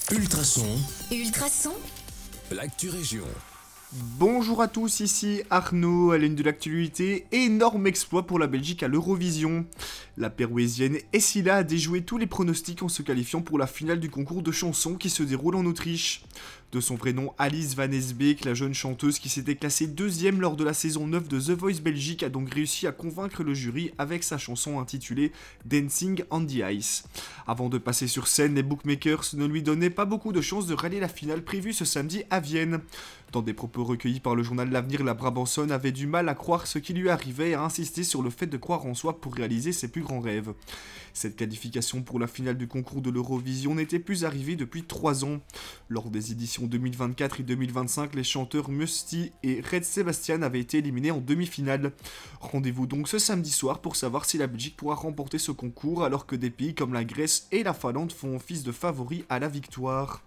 Ultrason, Ultrason, l'actu région. Bonjour à tous, ici Arnaud, à l'aune de l'actualité, énorme exploit pour la Belgique à l'Eurovision. La pérouésienne Essila a déjoué tous les pronostics en se qualifiant pour la finale du concours de chansons qui se déroule en Autriche. De son vrai nom Alice Van Esbeek, la jeune chanteuse qui s'était classée deuxième lors de la saison 9 de The Voice Belgique a donc réussi à convaincre le jury avec sa chanson intitulée Dancing on the Ice. Avant de passer sur scène, les bookmakers ne lui donnaient pas beaucoup de chances de rallier la finale prévue ce samedi à Vienne. Dans des propos recueillis par le journal L'Avenir, la Brabançonne avait du mal à croire ce qui lui arrivait et a insisté sur le fait de croire en soi pour réaliser ses plus grands rêves. Cette qualification pour la finale du concours de l'Eurovision n'était plus arrivée depuis 3 ans. Lors des éditions 2024 et 2025, les chanteurs Musty et Red Sebastian avaient été éliminés en demi-finale. Rendez-vous donc ce samedi soir pour savoir si la Belgique pourra remporter ce concours alors que des pays comme la Grèce et la Finlande font office de favoris à la victoire.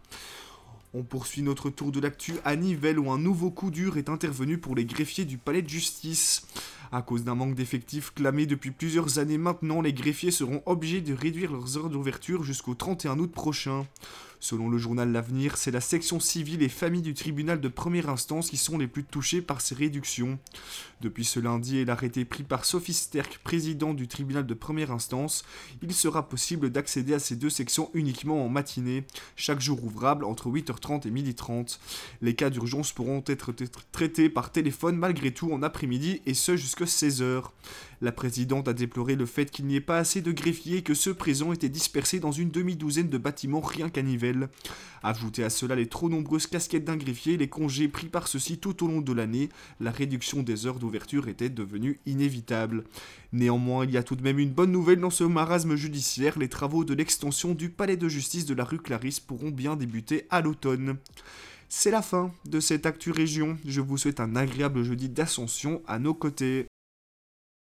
On poursuit notre tour de l'actu à Nivelles où un nouveau coup dur est intervenu pour les greffiers du palais de justice. À cause d'un manque d'effectifs clamé depuis plusieurs années maintenant, les greffiers seront obligés de réduire leurs heures d'ouverture jusqu'au 31 août prochain. Selon le journal L'Avenir, c'est la section civile et famille du tribunal de première instance qui sont les plus touchés par ces réductions. Depuis ce lundi et l'arrêté pris par Sophie Sterck, président du tribunal de première instance, il sera possible d'accéder à ces deux sections uniquement en matinée, chaque jour ouvrable entre 8h30 et 12h30. Les cas d'urgence pourront être traités par téléphone malgré tout en après-midi et ce jusqu'à 16h. La présidente a déploré le fait qu'il n'y ait pas assez de greffiers et que ceux présents étaient dispersés dans une demi-douzaine de bâtiments rien qu'à Nivelles. Ajoutez à cela les trop nombreuses casquettes d'un greffier et les congés pris par ceux-ci tout au long de l'année, la réduction des heures d'ouverture était devenue inévitable. Néanmoins, il y a tout de même une bonne nouvelle dans ce marasme judiciaire, les travaux de l'extension du palais de justice de la rue Clarisse pourront bien débuter à l'automne. C'est la fin de cette Actu Région, je vous souhaite un agréable jeudi d'Ascension à nos côtés.